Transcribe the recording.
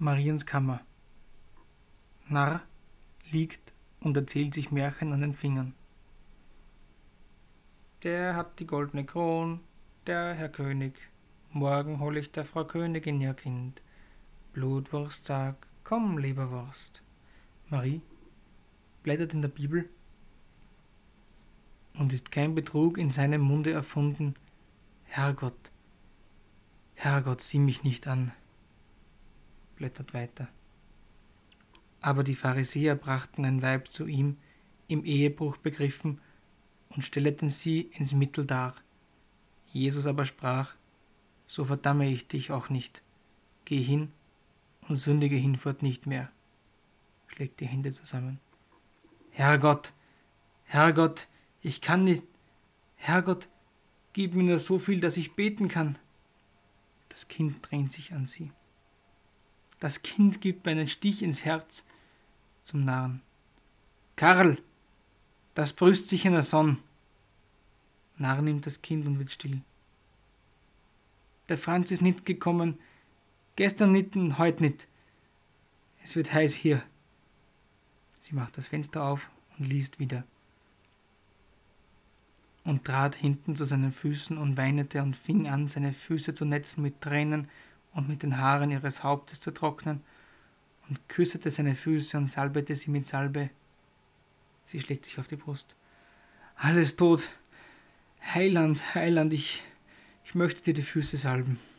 Mariens Kammer. Narr liegt und erzählt sich Märchen an den Fingern. Der hat die goldene Kron, der Herr König. Morgen hol ich der Frau Königin ihr Kind. Blutwurst sagt, komm, Leberwurst. Marie blättert in der Bibel und ist kein Betrug in seinem Munde erfunden. Herrgott, sieh mich nicht an. Blättert weiter. Aber die Pharisäer brachten ein Weib zu ihm, im Ehebruch begriffen, und stelleten sie ins Mittel dar. Jesus aber sprach, so verdamme ich dich auch nicht. Geh hin und sündige hinfort nicht mehr. Schlägt die Hände zusammen. Herrgott, ich kann nicht. Herrgott, gib mir nur so viel, dass ich beten kann. Das Kind drängt sich an sie. Das Kind gibt mir einen Stich ins Herz. Zum Narren. Karl, das brüst sich in der Sonne. Narr nimmt das Kind und wird still. Der Franz ist nicht gekommen, gestern nicht und heute nicht. Es wird heiß hier. Sie macht das Fenster auf und liest wieder. Und trat hinten zu seinen Füßen und weinete und fing an, seine Füße zu netzen mit Tränen und mit den Haaren ihres Hauptes zu trocknen und küssete seine Füße und salbete sie mit Salbe. Sie schlägt sich auf die Brust. Alles tot. Heiland, ich möchte dir die Füße salben.